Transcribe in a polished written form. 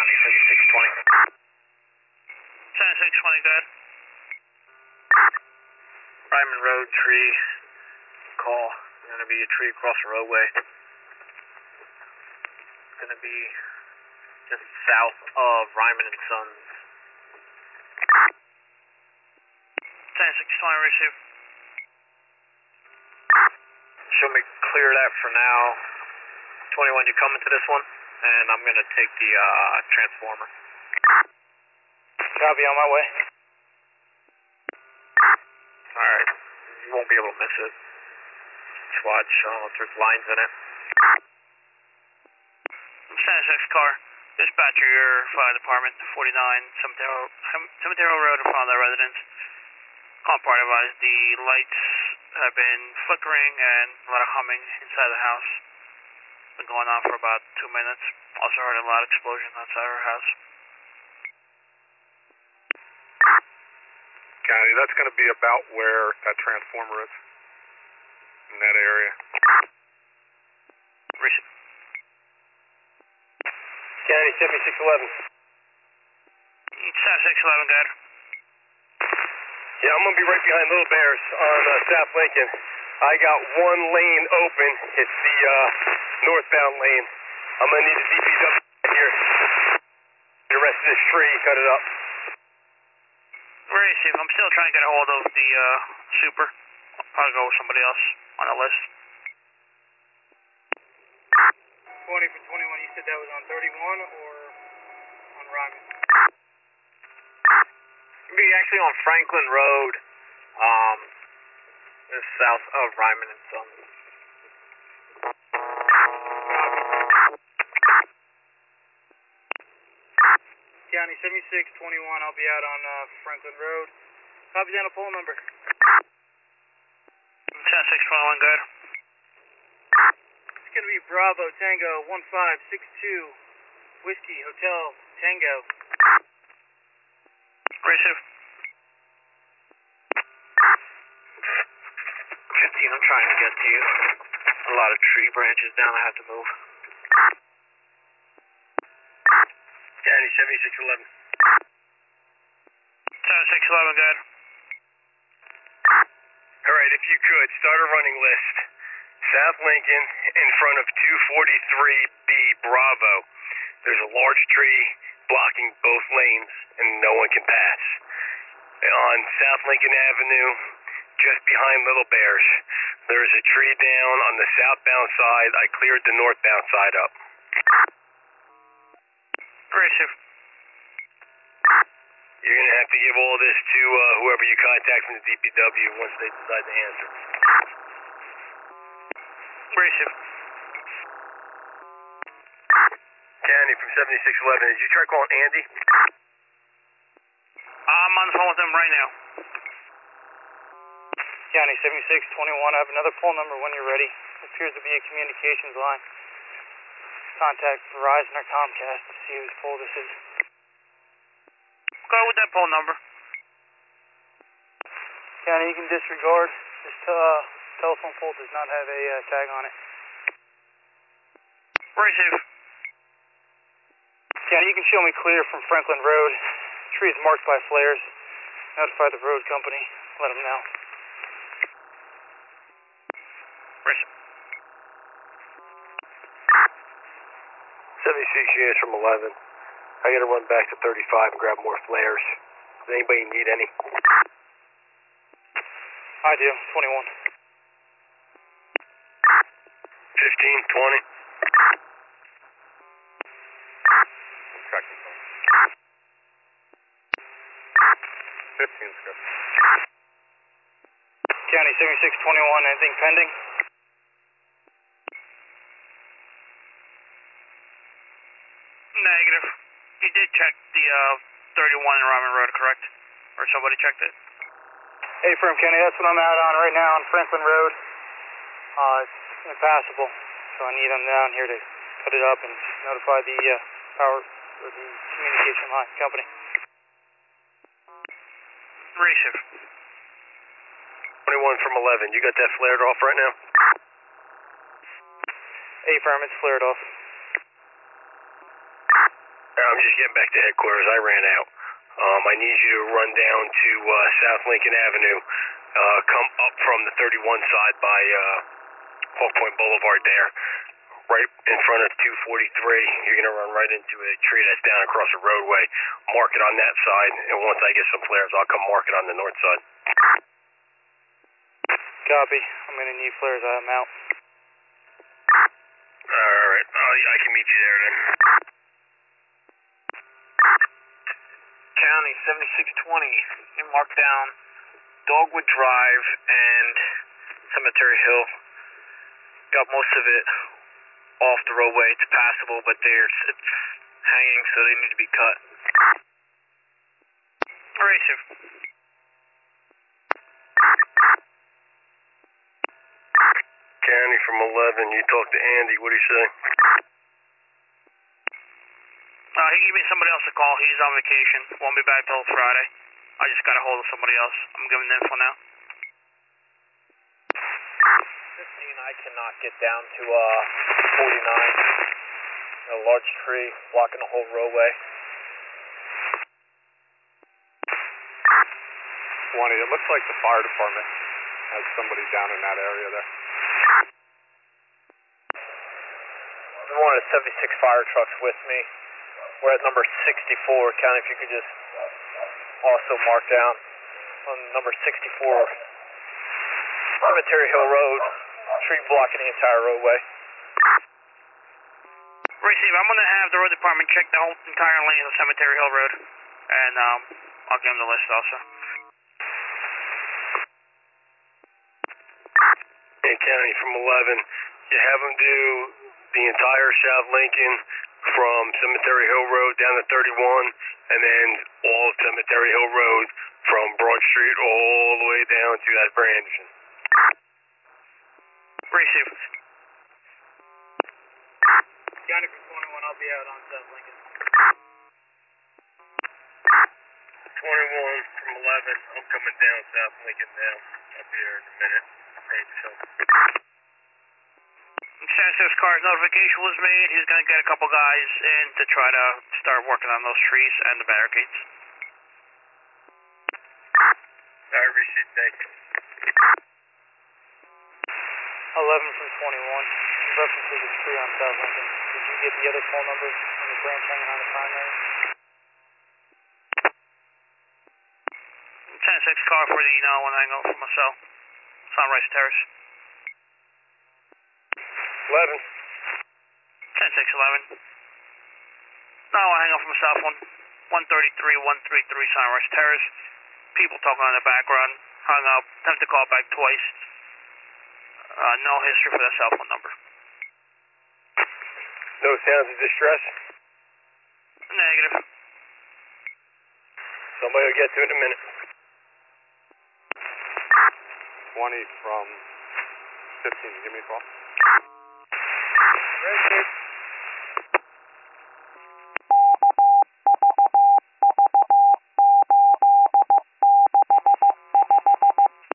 County 7620. 7620, go ahead. Ryman Road, tree, call. There's going to be a tree across the roadway. It's going to be just south of Ryman and Sons. 7620, receive. Show me clear that for now. 21, you coming to this one? And I'm going to take the transformer. Copy, on my way. Alright, you won't be able to miss it. Just watch, if there's lines in it. 76 car, dispatcher, your fire department, 49 Cemetery Road in front of the residence. Calling part advised the lights have been flickering and a lot of humming inside the house. Been going on for about 2 minutes. Also heard a loud explosion outside our house. County, that's going to be about where that transformer is, in that area. Receive. County 7611. 7611, go ahead. Yeah, I'm going to be right behind Little Bears on South Lincoln. I got one lane open. It's the northbound lane. I'm going to need a DPW here. The rest of this tree, cut it up. Receive. I'm still trying to get a hold of the super. I'll probably go with somebody else on the list. 20 for 21, you said that was on 31 or on Ryman? It'll be actually on Franklin Road, just south of Ryman and Sons. County 7621, I'll be out on Franklin Road. Copy down a poll number. 7621, go ahead. It's going to be Bravo Tango 1562 Whiskey Hotel Tango. Receive. 15, I'm trying to get to you. A lot of tree branches down, I have to move. County 7611. 7611, go ahead. Alright, if you could, start a running list. South Lincoln in front of 243B Bravo. There's a large tree blocking both lanes and no one can pass. On South Lincoln Avenue, just behind Little Bears, there is a tree down on the southbound side. I cleared the northbound side up. Receive. You're going to have to give all this to whoever you contact from the DPW once they decide to answer. Receive. County from 7611, did you try calling Andy? I'm on the phone with him right now. County 7621, I have another poll number when you're ready. It appears to be a communications line. Contact Verizon or Comcast to see whose poll this is. Go with that phone number. County, you can disregard. This telephone pole does not have a tag on it. Receive. County, you can show me clear from Franklin Road. Tree is marked by flares. Notify the road company. Let them know. Receive. 76 units from 11. I gotta run back to 35 and grab more flares. Does anybody need any? I do, 21. 15, 20. Track this one. 15's good. County 7621, anything pending? Negative. You did check the 31 in Ryman Road, correct? Or somebody checked it? Hey, Firm County, that's what I'm out on right now on Franklin Road. It's impassable, so I need them down here to cut it up and notify the power or the communication line company. Receive. 21 from 11, you got that flared off right now? Hey, Firm, it's flared off. I'm just getting back to headquarters. I ran out. I need you to run down to South Lincoln Avenue. Come up from the 31 side by Hawk Point Boulevard there. Right in front of 243. You're going to run right into a tree that's down across the roadway. Mark it on that side, and once I get some flares, I'll come mark it on the north side. Copy. I'm going to need flares. I'm out. Alright, I can meet you there then. County 7620, you mark down Dogwood Drive and Cemetery Hill. Got most of it off the roadway. It's passable, but it's hanging, so they need to be cut. Erasive. County from 11, you talked to Andy, what do you say? He gave me somebody else a call. He's on vacation. Won't be back till Friday. I just got a hold of somebody else. I'm giving the info now. 15, I cannot get down to 49. A large tree blocking the whole roadway. 20, it looks like the fire department has somebody down in that area there. We wanted 76 fire trucks with me. We're at number 64. County, if you could just also mark down on number 64, Cemetery Hill Road, tree blocking the entire roadway. Receive. I'm going to have the road department check the whole entire lane of Cemetery Hill Road, and I'll give them the list also. And County from 11, you have them do the entire South Lincoln from Cemetery Hill Road down to 31, and then all of Cemetery Hill Road from Broad Street all the way down to Asbury Anderson. Receive. County from 21, I'll be out on South Lincoln. 21 from 11, I'm coming down South Lincoln now. I'll be here in a minute. Thanks, so. Sensitive car's notification was made. He's going to get a couple guys in to try to start working on those trees and the barricades. I received, thank you. 11 from 21. References a tree on South Lincoln. Did you get the other phone numbers on the branch hanging on the primary? 10-6 car for the 911 angle from my cell. Sunrise Terrace. 11. 10-6-11. No, I hang up from the south one. 133 Sunrise Terrace. People talking in the background. Hung up. Attempted to call back twice. No history for that cell phone number. No sounds of distress? Negative. Somebody will get to it in a minute. 20 from 15, give me a call.